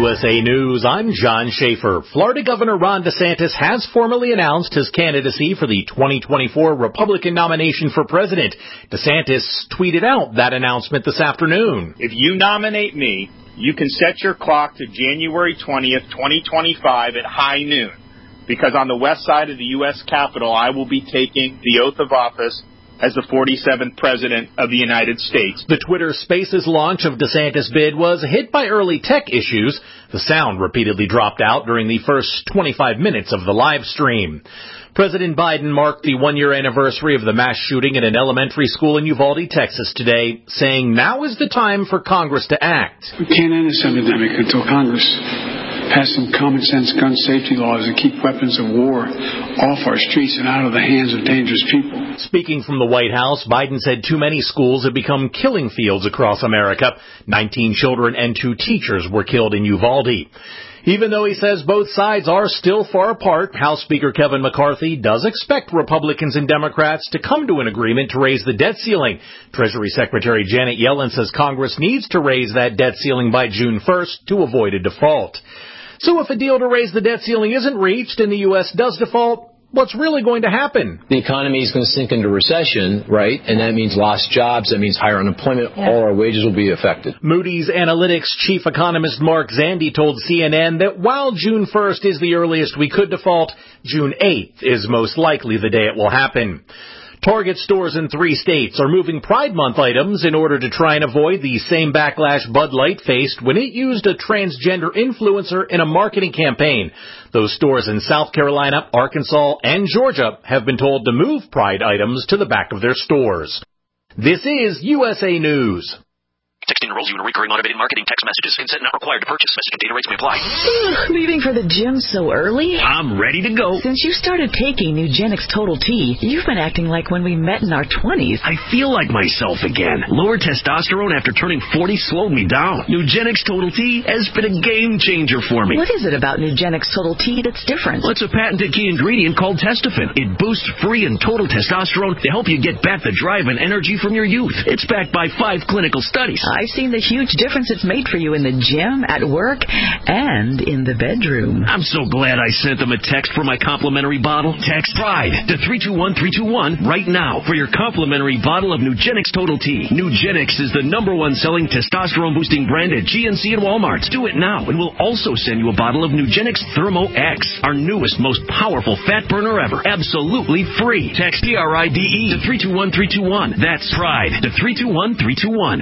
USA News, I'm John Schaefer. Florida Governor Ron DeSantis has formally announced his candidacy for the 2024 Republican nomination for president. DeSantis tweeted out that announcement this afternoon. If you nominate me, you can set your clock to January 20th, 2025 at high noon, because on the west side of the U.S. Capitol, I will be taking the oath of office as the 47th President of the United States. The Twitter Spaces launch of DeSantis' bid was hit by early tech issues. The sound repeatedly dropped out during the first 25 minutes of the live stream. President Biden marked the one-year anniversary of the mass shooting at an elementary school in Uvalde, Texas today, saying now is the time for Congress to act. We can't end this epidemic until Congress pass some common-sense gun safety laws that keep weapons of war off our streets and out of the hands of dangerous people. Speaking from the White House, Biden said too many schools have become killing fields across America. 19 children and 2 teachers were killed in Uvalde. Even though he says both sides are still far apart, House Speaker Kevin McCarthy does expect Republicans and Democrats to come to an agreement to raise the debt ceiling. Treasury Secretary Janet Yellen says Congress needs to raise that debt ceiling by June 1st to avoid a default. So if a deal to raise the debt ceiling isn't reached and the U.S. does default, what's really going to happen? The economy is going to sink into recession, right? And that means lost jobs. That means higher unemployment. Yeah. All our wages will be affected. Moody's Analytics chief economist Mark Zandi told CNN that while June 1st is the earliest we could default, June 8th is most likely the day it will happen. Target stores in 3 states are moving Pride Month items in order to try and avoid the same backlash Bud Light faced when it used a transgender influencer in a marketing campaign. Those stores in South Carolina, Arkansas, and Georgia have been told to move Pride items to the back of their stores. This is USA News. Texting enrolls you in recurring automated marketing text messages. Consent not required to purchase. Message and data rates may apply. Leaving for the gym so early? I'm ready to go. Since you started taking Nugenix Total T, you've been acting like when we met in our 20s. I feel like myself again. Lower testosterone after turning 40 slowed me down. Nugenix Total T has been a game changer for me. What is it about Nugenix Total T that's different? Well, it's a patented key ingredient called Testofen. It boosts free and total testosterone to help you get back the drive and energy from your youth. It's backed by 5 clinical studies. I've seen the huge difference it's made for you in the gym, at work, and in the bedroom. I'm so glad I sent them a text for my complimentary bottle. Text PRIDE to 321321 right now for your complimentary bottle of Nugenix Total T. Nugenix is the #1 selling testosterone-boosting brand at GNC and Walmart. Do it now, and we'll also send you a bottle of Nugenix Thermo X, our newest, most powerful fat burner ever. Absolutely free. Text PRIDE to 321321. That's PRIDE to 321321.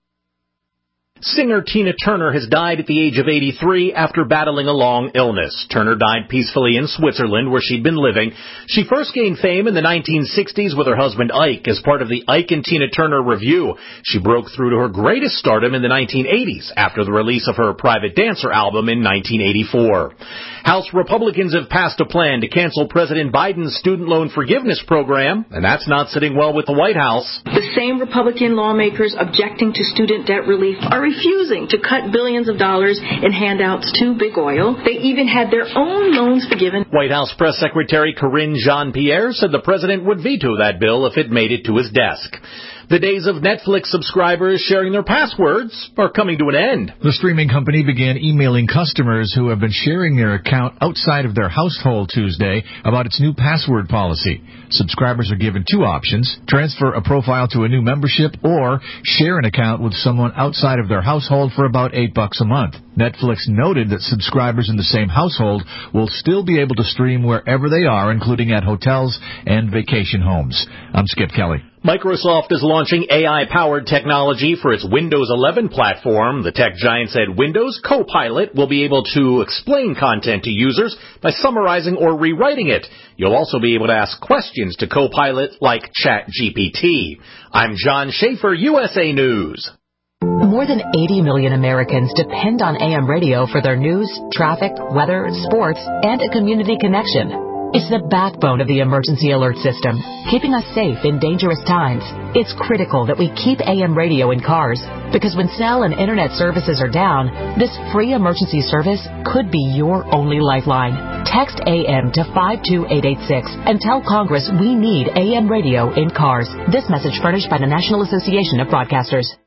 Singer Tina Turner has died at the age of 83 after battling a long illness. Turner died peacefully in Switzerland, where she'd been living. She first gained fame in the 1960s with her husband Ike as part of the Ike and Tina Turner Revue. She broke through to her greatest stardom in the 1980s after the release of her Private Dancer album in 1984. House Republicans have passed a plan to cancel President Biden's student loan forgiveness program, and that's not sitting well with the White House. The same Republican lawmakers objecting to student debt relief are refusing to cut billions of dollars in handouts to big oil. They even had their own loans forgiven. White House Press Secretary Karine Jean-Pierre said the president would veto that bill if it made it to his desk. The days of Netflix subscribers sharing their passwords are coming to an end. The streaming company began emailing customers who have been sharing their account outside of their household Tuesday about its new password policy. Subscribers are given 2 options: transfer a profile to a new membership or share an account with someone outside of their household for about $8 a month. Netflix noted that subscribers in the same household will still be able to stream wherever they are, including at hotels and vacation homes. I'm Skip Kelly. Microsoft is launching AI-powered technology for its Windows 11 platform. The tech giant said Windows Copilot will be able to explain content to users by summarizing or rewriting it. You'll also be able to ask questions to Copilot like ChatGPT. I'm John Schaefer, USA News. More than 80 million Americans depend on AM radio for their news, traffic, weather, sports, and a community connection. It's the backbone of the emergency alert system, keeping us safe in dangerous times. It's critical that we keep AM radio in cars, because when cell and internet services are down, this free emergency service could be your only lifeline. Text AM to 52886 and tell Congress we need AM radio in cars. This message furnished by the National Association of Broadcasters.